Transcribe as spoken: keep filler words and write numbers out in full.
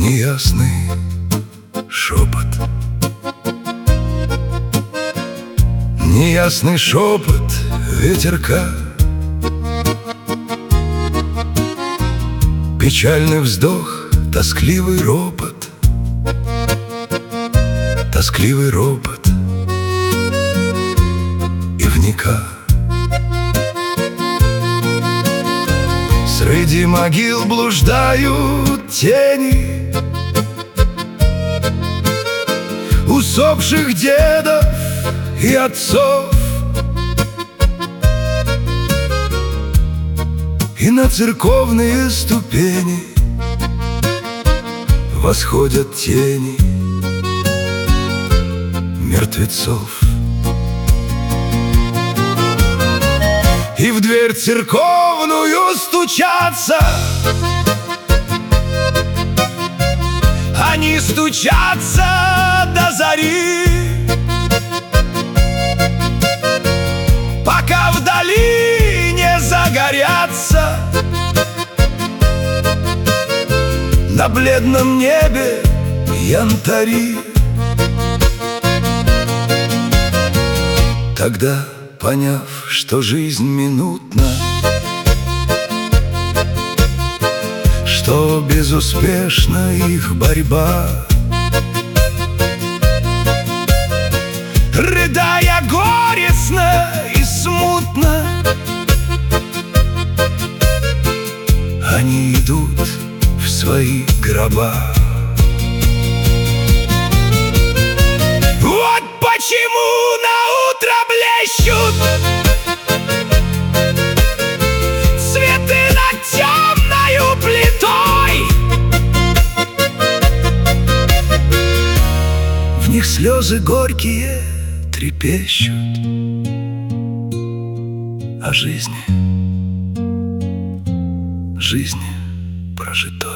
неясный шепот, неясный шепот ветерка, печальный вздох, тоскливый ропот, тоскливый ропот ивника. Среди могил блуждают тени усопших дедов и отцов, и на церковные ступени восходят тени мертвецов. И в дверь церковную стучатся, они стучатся до зари, пока вдали не загорятся на бледном небе янтари. Тогда, поняв, что жизнь минутна, что безуспешна их борьба, рыдая горестно и смутно, они идут в свои гроба. Вот почему наутро блещут цветы над темною плитой, в них слезы горькие трепещут о жизни, жизни прожитой.